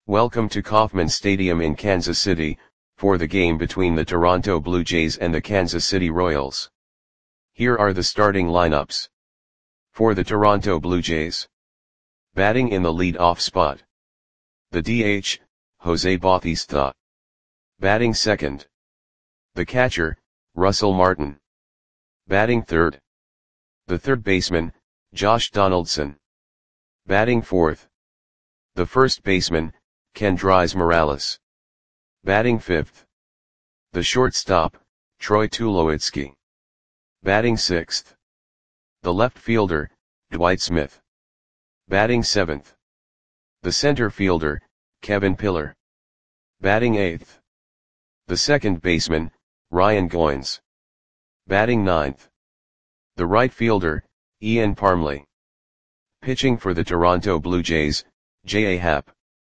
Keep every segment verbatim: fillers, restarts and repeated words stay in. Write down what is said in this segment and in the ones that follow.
Welcome to Kauffman Stadium in Kansas City, for the game between the Toronto Blue Jays and the Kansas City Royals. Here are the starting lineups. For the Toronto Blue Jays. Batting in the lead-off spot. The D H, Jose Bautista. Batting second. The catcher, Russell Martin. Batting third. The third baseman, Josh Donaldson. Batting fourth. The first baseman, Kendrys Morales. Batting fifth. The shortstop, Troy Tulowitzki. Batting sixth. The left fielder, Dwight Smith. Batting seventh. The center fielder, Kevin Pillar. Batting eighth. The second baseman, Ryan Goins. Batting ninth. The right fielder, Ian Parmley. Pitching for the Toronto Blue Jays, J A. Happ.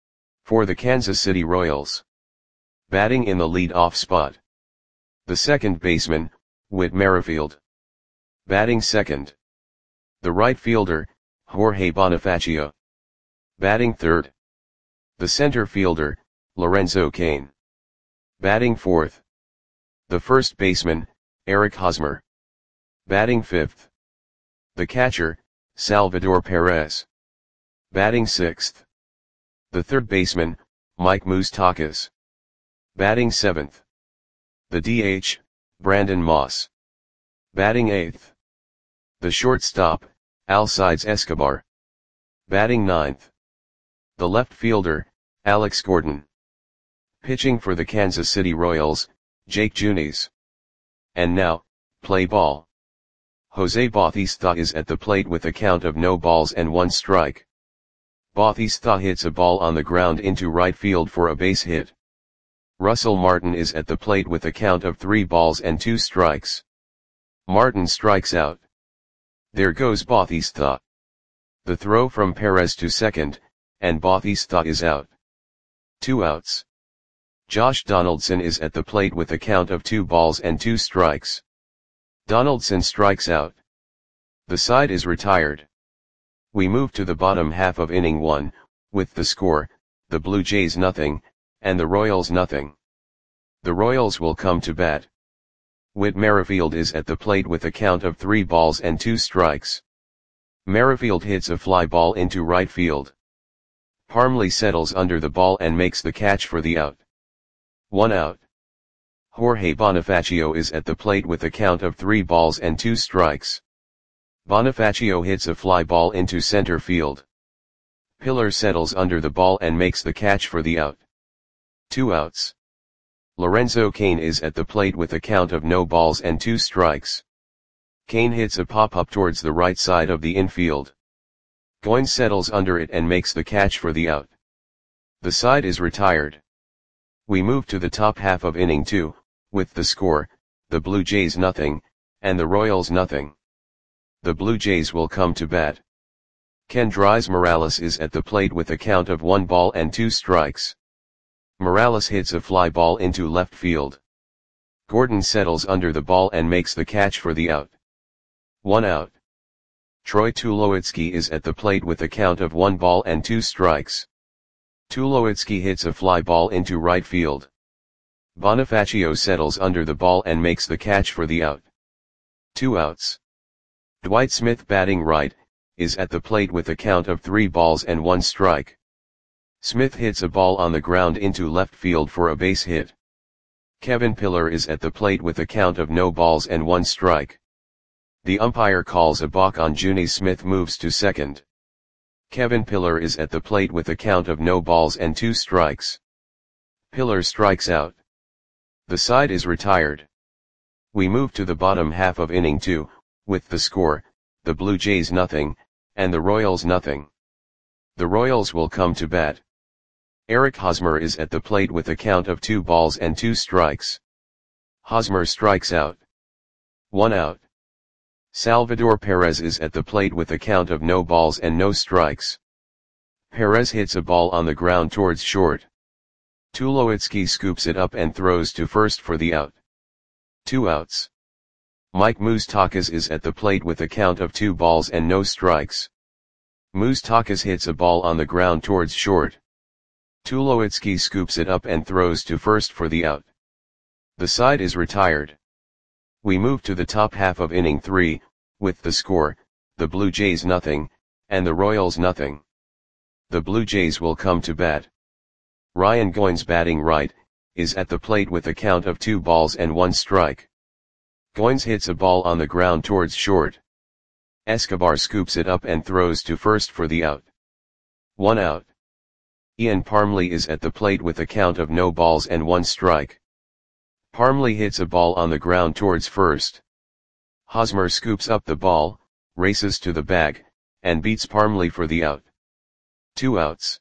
For the Kansas City Royals. Batting in the lead-off spot. The second baseman, Whit Merrifield. Batting second. The right fielder, Jorge Bonifacio. Batting third. The center fielder, Lorenzo Cain. Batting fourth. The first baseman, Eric Hosmer. Batting fifth. The catcher, Salvador Perez. Batting sixth. The third baseman, Mike Moustakas. Batting seventh. The D H, Brandon Moss. Batting eighth. The shortstop, Alcides Escobar. Batting ninth. The left fielder, Alex Gordon. Pitching for the Kansas City Royals, Jake Junis. And now, play ball. Jose Bautista is at the plate with a count of no balls and one strike. Bautista hits a ball on the ground into right field for a base hit. Russell Martin is at the plate with a count of three balls and two strikes. Martin strikes out. There goes Bautista. The throw from Perez to second, and Bautista is out. Two outs. Josh Donaldson is at the plate with a count of two balls and two strikes. Donaldson strikes out. The side is retired. We move to the bottom half of inning one, with the score, the Blue Jays nothing, and the Royals nothing. The Royals will come to bat. Whit Merrifield is at the plate with a count of three balls and two strikes. Merrifield hits a fly ball into right field. Parmley settles under the ball and makes the catch for the out. One out. Jorge Bonifacio is at the plate with a count of three balls and two strikes. Bonifacio hits a fly ball into center field. Pillar settles under the ball and makes the catch for the out. Two outs. Lorenzo Cain is at the plate with a count of no balls and two strikes. Cain hits a pop-up towards the right side of the infield. Goins settles under it and makes the catch for the out. The side is retired. We move to the top half of inning two, with the score, the Blue Jays nothing, and the Royals nothing. The Blue Jays will come to bat. Kendrys Morales is at the plate with a count of one ball and two strikes. Morales hits a fly ball into left field. Gordon settles under the ball and makes the catch for the out. One out. Troy Tulowitzki is at the plate with a count of one ball and two strikes. Tulowitzki hits a fly ball into right field. Bonifacio settles under the ball and makes the catch for the out. Two outs. Dwight Smith batting right, is at the plate with a count of three balls and one strike. Smith hits a ball on the ground into left field for a base hit. Kevin Pillar is at the plate with a count of no balls and one strike. The umpire calls a balk on Junis. Smith moves to second. Kevin Pillar is at the plate with a count of no balls and two strikes. Pillar strikes out. The side is retired. We move to the bottom half of inning two, with the score, the Blue Jays nothing, and the Royals nothing. The Royals will come to bat. Eric Hosmer is at the plate with a count of two balls and two strikes. Hosmer strikes out. One out. Salvador Perez is at the plate with a count of no balls and no strikes. Perez hits a ball on the ground towards short. Tulowitzki scoops it up and throws to first for the out. Two outs. Mike Moustakas is at the plate with a count of two balls and no strikes. Moustakas hits a ball on the ground towards short. Tulowitzki scoops it up and throws to first for the out. The side is retired. We move to the top half of inning three, with the score, the Blue Jays nothing, and the Royals nothing. The Blue Jays will come to bat. Ryan Goins, batting right, is at the plate with a count of two balls and one strike. Goins hits a ball on the ground towards short. Escobar scoops it up and throws to first for the out. One out. Ian Parmley is at the plate with a count of no balls and one strike. Parmley hits a ball on the ground towards first. Hosmer scoops up the ball, races to the bag, and beats Parmley for the out. Two outs.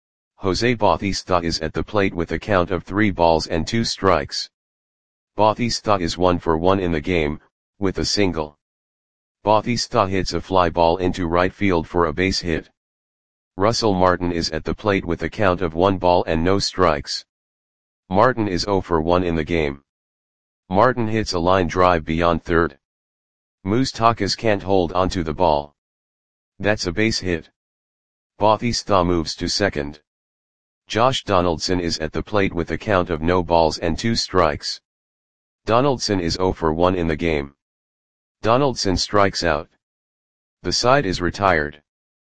Jose Bautista is at the plate with a count of three balls and two strikes. Bautista is one for one in the game, with a single. Bautista hits a fly ball into right field for a base hit. Russell Martin is at the plate with a count of one ball and no strikes. Martin is zero for one in the game. Martin hits a line drive beyond third. Moustakas can't hold onto the ball. That's a base hit. Bautista moves to second. Josh Donaldson is at the plate with a count of no balls and two strikes. Donaldson is zero for one in the game. Donaldson strikes out. The side is retired.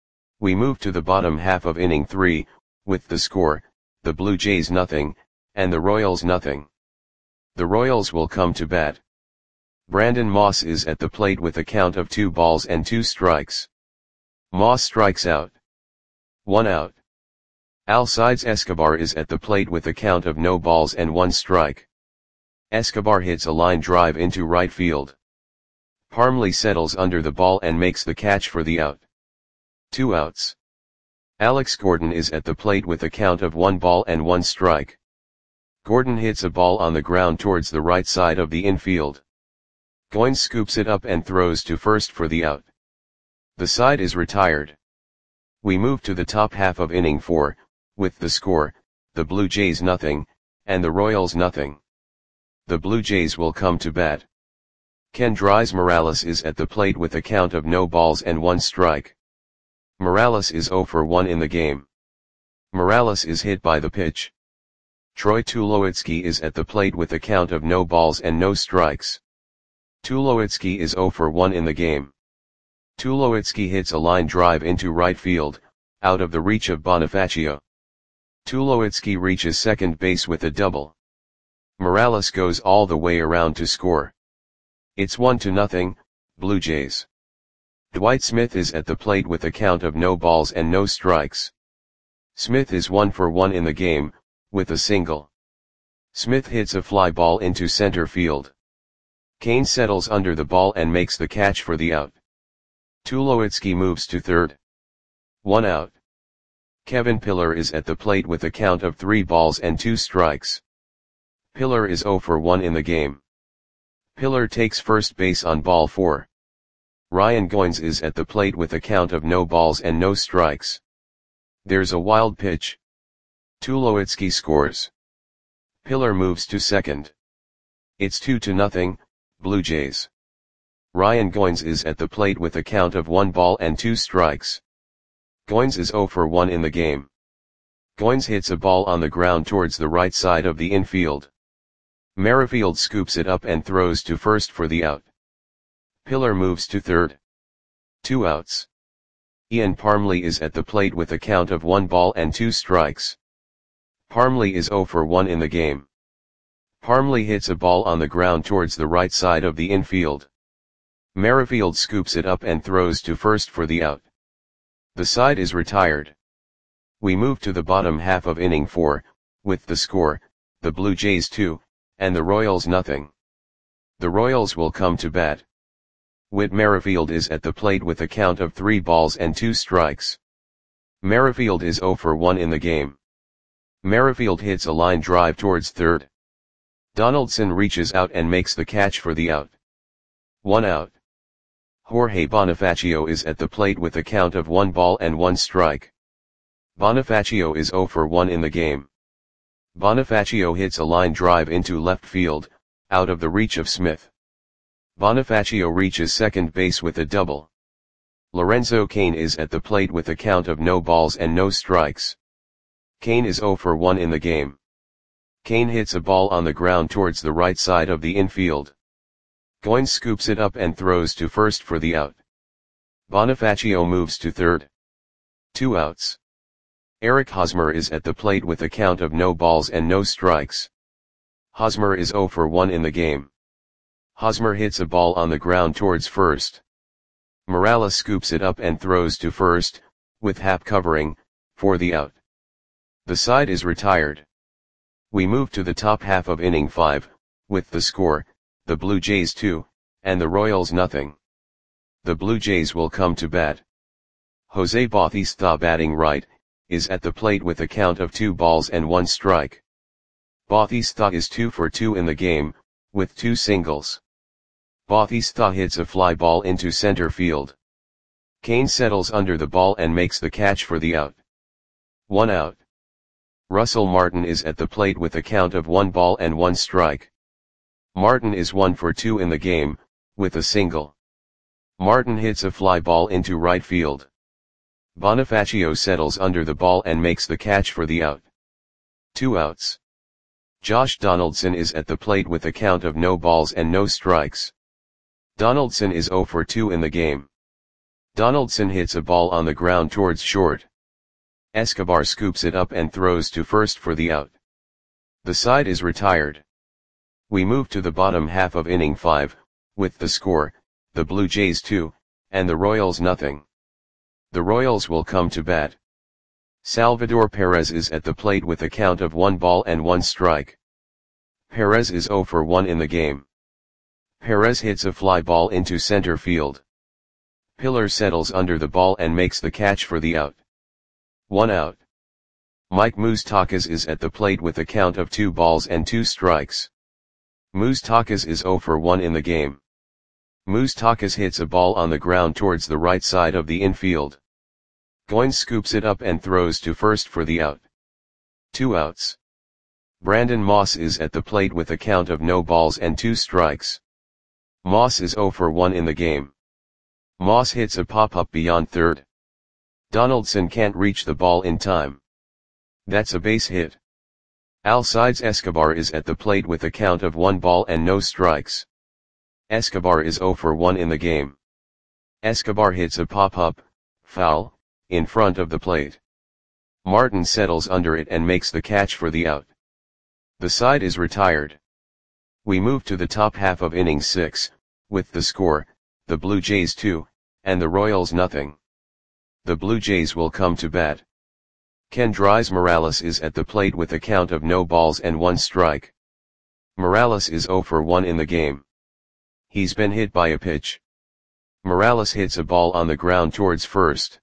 We move to the bottom half of inning three, with the score, the Blue Jays nothing, and the Royals nothing. The Royals will come to bat. Brandon Moss is at the plate with a count of two balls and two strikes. Moss strikes out. One out. Alcides Escobar is at the plate with a count of no balls and one strike. Escobar hits a line drive into right field. Parmley settles under the ball and makes the catch for the out. Two outs. Alex Gordon is at the plate with a count of one ball and one strike. Gordon hits a ball on the ground towards the right side of the infield. Goins scoops it up and throws to first for the out. The side is retired. We move to the top half of inning four, with the score, the Blue Jays nothing, and the Royals nothing. The Blue Jays will come to bat. Kendrys Morales is at the plate with a count of no balls and one strike. Morales is zero for one in the game. Morales is hit by the pitch. Troy Tulowitzki is at the plate with a count of no balls and no strikes. Tulowitzki is zero for one in the game. Tulowitzki hits a line drive into right field, out of the reach of Bonifacio. Tulowitzki reaches second base with a double. Morales goes all the way around to score. It's one to nothing, Blue Jays. Dwight Smith is at the plate with a count of no balls and no strikes. Smith is one for one in the game, with a single. Smith hits a fly ball into center field. Kane settles under the ball and makes the catch for the out. Tulowitzki moves to third. One out. Kevin Pillar is at the plate with a count of three balls and two strikes. Pillar is zero for one in the game. Pillar takes first base on ball four. Ryan Goins is at the plate with a count of no balls and no strikes. There's a wild pitch. Tulowitzki scores. Pillar moves to second. It's two to nothing, Blue Jays. Ryan Goins is at the plate with a count of one ball and two strikes. Goins is zero for one in the game. Goins hits a ball on the ground towards the right side of the infield. Merrifield scoops it up and throws to first for the out. Pillar moves to third. Two outs. Ian Parmley is at the plate with a count of one ball and two strikes. Parmley is zero for one in the game. Parmley hits a ball on the ground towards the right side of the infield. Merrifield scoops it up and throws to first for the out. The side is retired. We move to the bottom half of inning four, with the score, the Blue Jays two, and the Royals nothing. The Royals will come to bat. Whit Merrifield is at the plate with a count of three balls and two strikes. Merrifield is zero for one in the game. Merrifield hits a line drive towards third. Donaldson reaches out and makes the catch for the out. One out. Jorge Bonifacio is at the plate with a count of one ball and one strike. Bonifacio is zero for one in the game. Bonifacio hits a line drive into left field, out of the reach of Smith. Bonifacio reaches second base with a double. Lorenzo Cain is at the plate with a count of no balls and no strikes. Kane is zero for one in the game. Kane hits a ball on the ground towards the right side of the infield. Goins scoops it up and throws to first for the out. Bonifacio moves to third. Two outs. Eric Hosmer is at the plate with a count of no balls and no strikes. Hosmer is zero for one in the game. Hosmer hits a ball on the ground towards first. Morales scoops it up and throws to first, with Happ covering, for the out. The side is retired. We move to the top half of inning five, with the score, the Blue Jays two, and the Royals nothing. The Blue Jays will come to bat. Jose Bautista, batting right, is at the plate with a count of two balls and one strike. Bautista is two for two in the game, with two singles. Bautista hits a fly ball into center field. Kane settles under the ball and makes the catch for the out. One out. Russell Martin is at the plate with a count of one ball and one strike. Martin is one for two in the game, with a single. Martin hits a fly ball into right field. Bonifacio settles under the ball and makes the catch for the out. Two outs. Josh Donaldson is at the plate with a count of no balls and no strikes. Donaldson is zero for two in the game. Donaldson hits a ball on the ground towards short. Escobar scoops it up and throws to first for the out. The side is retired. We move to the bottom half of inning five, with the score, the Blue Jays two, and the Royals nothing. The Royals will come to bat. Salvador Perez is at the plate with a count of one ball and one strike. Perez is zero for one in the game. Perez hits a fly ball into center field. Pillar settles under the ball and makes the catch for the out. One out. Mike Moustakas is at the plate with a count of two balls and two strikes. Moustakas is zero for one in the game. Moustakas hits a ball on the ground towards the right side of the infield. Goins scoops it up and throws to first for the out. Two outs. Brandon Moss is at the plate with a count of no balls and two strikes. Moss is zero for one in the game. Moss hits a pop-up beyond third. Donaldson can't reach the ball in time. That's a base hit. Alcides Escobar is at the plate with a count of one ball and no strikes. Escobar is zero for one in the game. Escobar hits a pop-up, foul, in front of the plate. Martin settles under it and makes the catch for the out. The side is retired. We move to the top half of inning six, with the score, the Blue Jays two, and the Royals nothing. The Blue Jays will come to bat. Kendrys Morales is at the plate with a count of no balls and one strike. Morales is zero for one in the game. He's been hit by a pitch. Morales hits a ball on the ground towards first.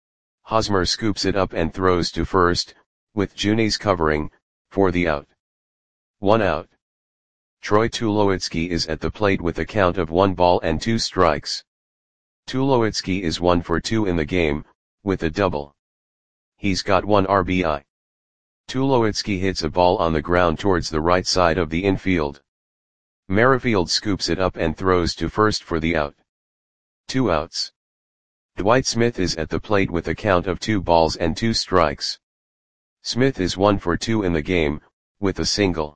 Hosmer scoops it up and throws to first, with Junis covering, for the out. One out. Troy Tulowitzki is at the plate with a count of one ball and two strikes. Tulowitzki is one for two in the game, with a double. He's got one R B I. Tulowitzki hits a ball on the ground towards the right side of the infield. Merrifield scoops it up and throws to first for the out. Two outs. Dwight Smith is at the plate with a count of two balls and two strikes. Smith is one for two in the game, with a single.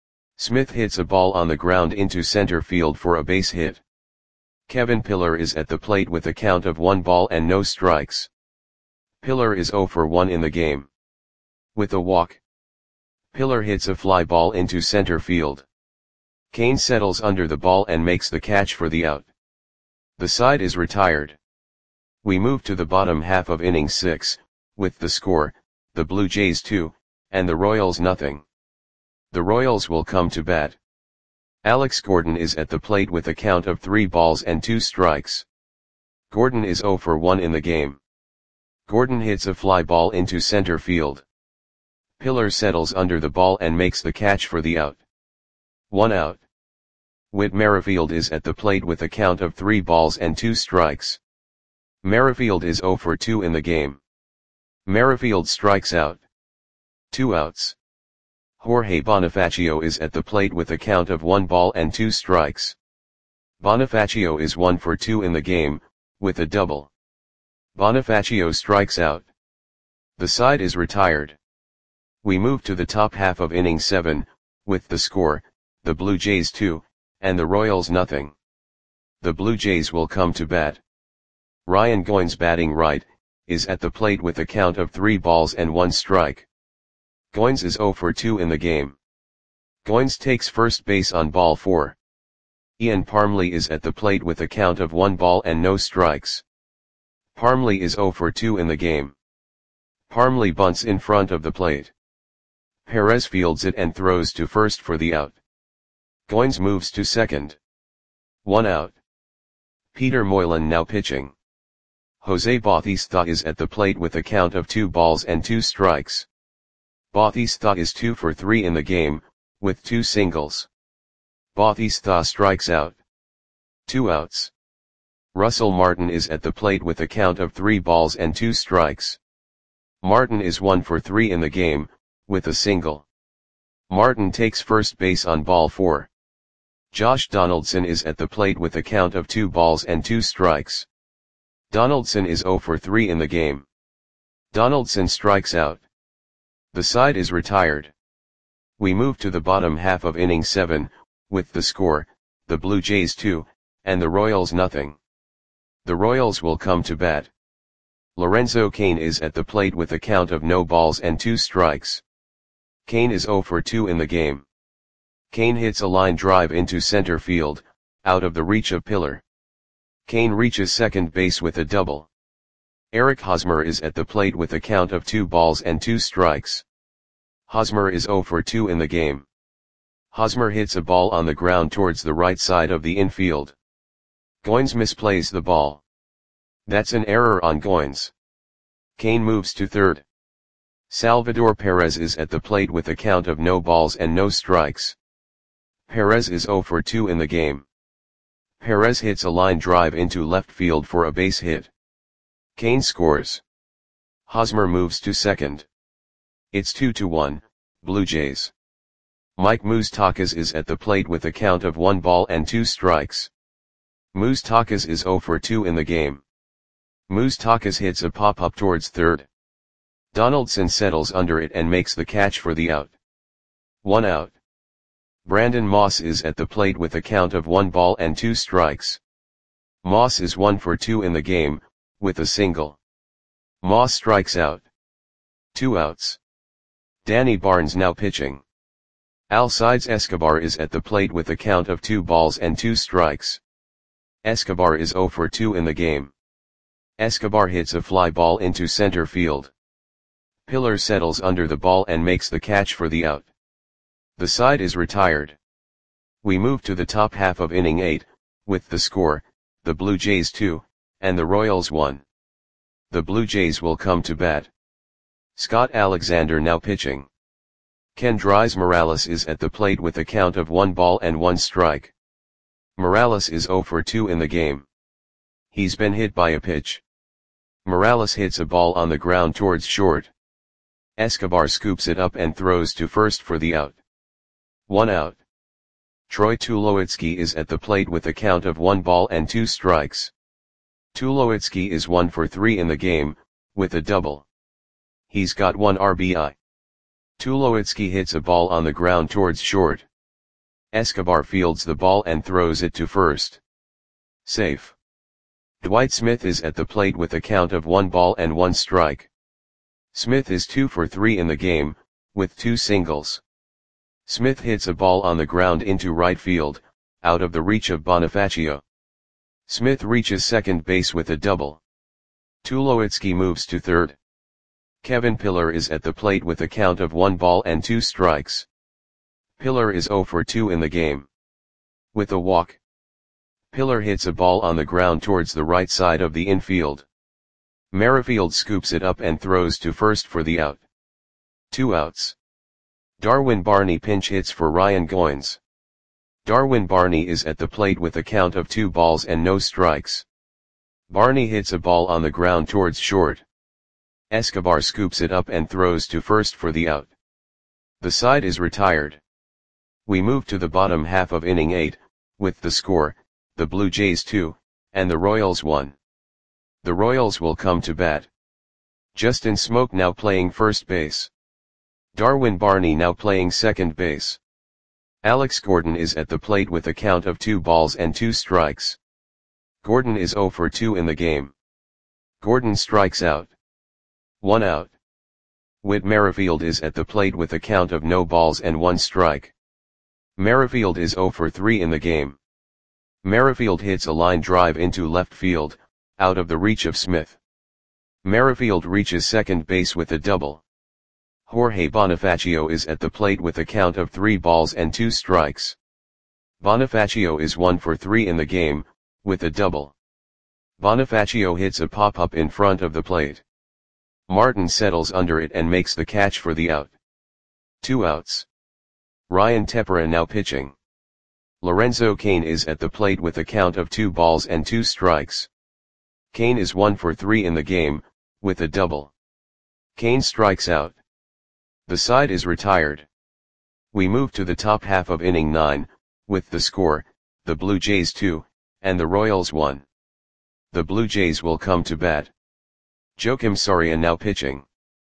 Smith hits a ball on the ground into center field for a base hit. Kevin Pillar is at the plate with a count of one ball and no strikes. Pillar is zero for one in the game. With a walk. Pillar hits a fly ball into center field. Kane settles under the ball and makes the catch for the out. The side is retired. We move to the bottom half of inning six, with the score, the Blue Jays two, and the Royals nothing. The Royals will come to bat. Alex Gordon is at the plate with a count of three balls and two strikes. Gordon is zero for one in the game. Gordon hits a fly ball into center field. Pillar settles under the ball and makes the catch for the out. One out. Whit Merrifield is at the plate with a count of three balls and two strikes. Merrifield is zero for two in the game. Merrifield strikes out. Two outs. Jorge Bonifacio is at the plate with a count of one ball and two strikes. Bonifacio is one for two in the game, with a double. Bonifacio strikes out. The side is retired. We move to the top half of inning seven, with the score, the Blue Jays two, and the Royals nothing. The Blue Jays will come to bat. Ryan Goins, batting right, is at the plate with a count of three balls and one strike. Goins is oh for two in the game. Goins takes first base on ball four. Ian Parmley is at the plate with a count of one ball and no strikes. Parmley is oh for two in the game. Parmley bunts in front of the plate. Perez fields it and throws to first for the out. Goins moves to second. One out. Peter Moylan now pitching. Jose Bautista is at the plate with a count of two balls and two strikes. Bautista is two for three in the game, with two singles. Bautista strikes out. Two outs. Russell Martin is at the plate with a count of three balls and two strikes. Martin is one for three in the game, with a single. Martin takes first base on ball four. Josh Donaldson is at the plate with a count of two balls and two strikes. Donaldson is oh for three in the game. Donaldson strikes out. The side is retired. We move to the bottom half of inning seven, with the score, the Blue Jays two, and the Royals nothing. The Royals will come to bat. Lorenzo Cain is at the plate with a count of no balls and two strikes. Cain is oh for two in the game. Cain hits a line drive into center field, out of the reach of Pillar. Cain reaches second base with a double. Eric Hosmer is at the plate with a count of two balls and two strikes. Hosmer is oh for two in the game. Hosmer hits a ball on the ground towards the right side of the infield. Goins misplays the ball. That's an error on Goins. Cain moves to third. Salvador Perez is at the plate with a count of no balls and no strikes. Perez is oh for two in the game. Perez hits a line drive into left field for a base hit. Cain scores. Hosmer moves to second. It's two to one, Blue Jays. Mike Moustakas is at the plate with a count of one ball and two strikes. Moustakas is oh for two in the game. Moustakas hits a pop-up towards third. Donaldson settles under it and makes the catch for the out. One out. Brandon Moss is at the plate with a count of one ball and two strikes. Moss is one for two in the game, with a single. Moss strikes out. Two outs. Danny Barnes now pitching. Alcides Escobar is at the plate with a count of two balls and two strikes. Escobar is oh for two in the game. Escobar hits a fly ball into center field. Pillar settles under the ball and makes the catch for the out. The side is retired. We move to the top half of inning eight, with the score, the Blue Jays two, and the Royals one. The Blue Jays will come to bat. Scott Alexander now pitching. Kendrys Morales is at the plate with a count of one ball and one strike. Morales is oh for two in the game. He's been hit by a pitch. Morales hits a ball on the ground towards short. Escobar scoops it up and throws to first for the out. One out. Troy Tulowitzki is at the plate with a count of one ball and two strikes. Tulowitzki is one for three in the game, with a double. He's got one R B I. Tulowitzki hits a ball on the ground towards short. Escobar fields the ball and throws it to first. Safe. Dwight Smith is at the plate with a count of one ball and one strike. Smith is two for three in the game, with two singles. Smith hits a ball on the ground into right field, out of the reach of Bonifacio. Smith reaches second base with a double. Tulowitzki moves to third. Kevin Pillar is at the plate with a count of one ball and two strikes. Pillar is oh for two in the game. With a walk. Pillar hits a ball on the ground towards the right side of the infield. Merrifield scoops it up and throws to first for the out. Two outs. Darwin Barney pinch hits for Ryan Goins. Darwin Barney is at the plate with a count of two balls and no strikes. Barney hits a ball on the ground towards short. Escobar scoops it up and throws to first for the out. The side is retired. We move to the bottom half of inning eight, with the score, the Blue Jays two, and the Royals one. The Royals will come to bat. Justin Smoke now playing first base. Darwin Barney now playing second base. Alex Gordon is at the plate with a count of two balls and two strikes. Gordon is zero for two in the game. Gordon strikes out. One out. Whit Merrifield is at the plate with a count of no balls and one strike. Merrifield is zero for three in the game. Merrifield hits a line drive into left field, out of the reach of Smith. Merrifield reaches second base with a double. Jorge Bonifacio is at the plate with a count of three balls and two strikes. Bonifacio is one for three in the game, with a double. Bonifacio hits a pop-up in front of the plate. Martin settles under it and makes the catch for the out. Two outs. Ryan Tepera now pitching. Lorenzo Cain is at the plate with a count of two balls and two strikes. Cain is one for three in the game, with a double. Cain strikes out. The side is retired. We move to the top half of inning nine, with the score, the Blue Jays two, and the Royals one. The Blue Jays will come to bat. Joakim Soria now pitching.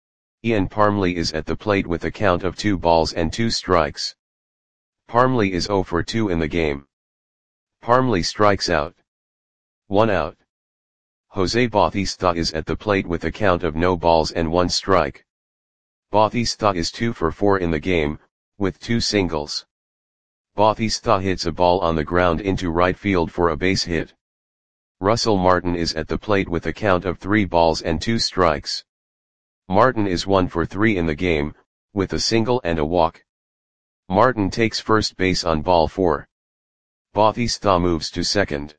Ian Parmley is at the plate with a count of two balls and two strikes. Parmley is zero for two in the game. Parmley strikes out. One out. Jose Bautista is at the plate with a count of no balls and one strike. Bautista is two for four in the game, with two singles. Bautista hits a ball on the ground into right field for a base hit. Russell Martin is at the plate with a count of three balls and two strikes. Martin is one for three in the game, with a single and a walk. Martin takes first base on ball four. Bautista moves to second.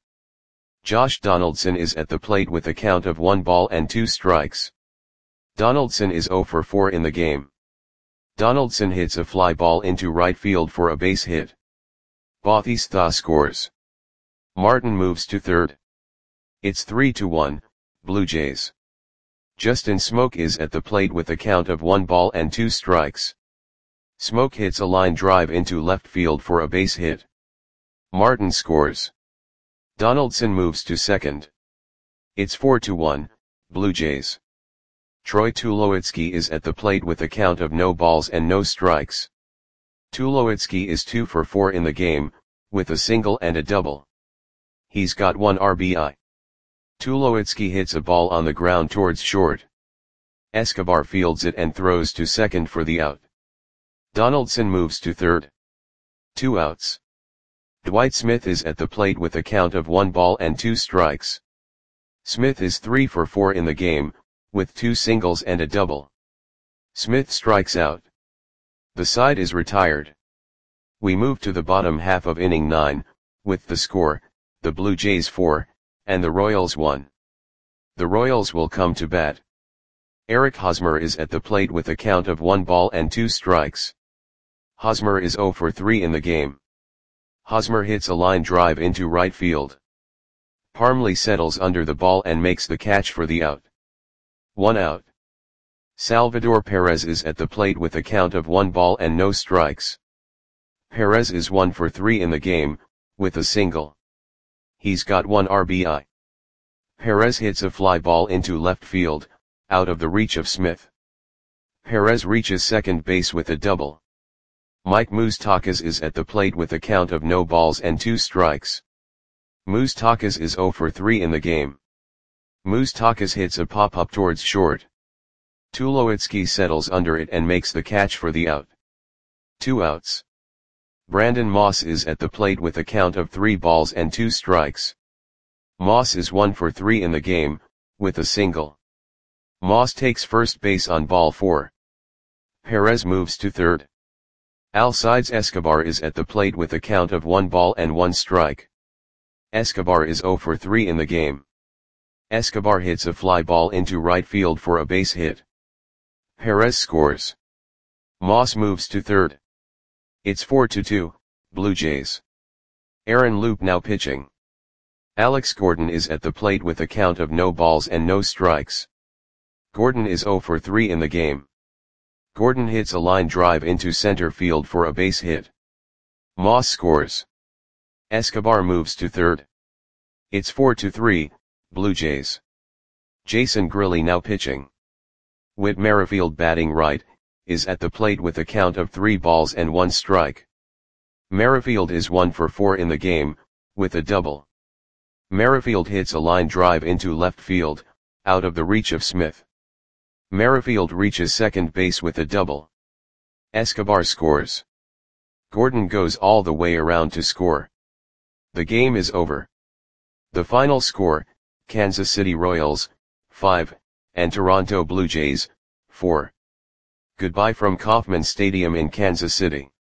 Josh Donaldson is at the plate with a count of one ball and two strikes. Donaldson is zero for four in the game. Donaldson hits a fly ball into right field for a base hit. Bautista scores. Martin moves to third. It's three to one, Blue Jays. Justin Smoak is at the plate with a count of one ball and two strikes. Smoak hits a line drive into left field for a base hit. Martin scores. Donaldson moves to second. It's four to one, Blue Jays. Troy Tulowitzki is at the plate with a count of no balls and no strikes. Tulowitzki is two for four in the game, with a single and a double. He's got one R B I. Tulowitzki hits a ball on the ground towards short. Escobar fields it and throws to second for the out. Donaldson moves to third. Two outs. Dwight Smith is at the plate with a count of one ball and two strikes. Smith is three for four in the game, with two singles and a double. Smith strikes out. The side is retired. We move to the bottom half of inning nine, with the score, the Blue Jays four, and the Royals one. The Royals will come to bat. Eric Hosmer is at the plate with a count of one ball and two strikes. Hosmer is zero for three in the game. Hosmer hits a line drive into right field. Parmley settles under the ball and makes the catch for the out. One out. Salvador Perez is at the plate with a count of one ball and no strikes. Perez is one for three in the game, with a single. He's got one R B I. Perez hits a fly ball into left field, out of the reach of Smith. Perez reaches second base with a double. Mike Moustakas is at the plate with a count of no balls and two strikes. Moustakas is zero for three in the game. Moustakas hits a pop-up towards short. Tulowitzki settles under it and makes the catch for the out. Two outs. Brandon Moss is at the plate with a count of three balls and two strikes. Moss is one for three in the game, with a single. Moss takes first base on ball four. Perez moves to third. Alcides Escobar is at the plate with a count of one ball and one strike. Escobar is zero for three in the game. Escobar hits a fly ball into right field for a base hit. Perez scores. Moss moves to third. It's four to two, Blue Jays. Aaron Loup now pitching. Alex Gordon is at the plate with a count of no balls and no strikes. Gordon is zero for three in the game. Gordon hits a line drive into center field for a base hit. Moss scores. Escobar moves to third. It's four to three, Blue Jays. Jason Grilli now pitching. Whit Merrifield batting right, is at the plate with a count of three balls and one strike. Merrifield is one for four in the game, with a double. Merrifield hits a line drive into left field, out of the reach of Smith. Merrifield reaches second base with a double. Escobar scores. Gordon goes all the way around to score. The game is over. The final score, Kansas City Royals, five, and Toronto Blue Jays, four. Goodbye from Kauffman Stadium in Kansas City.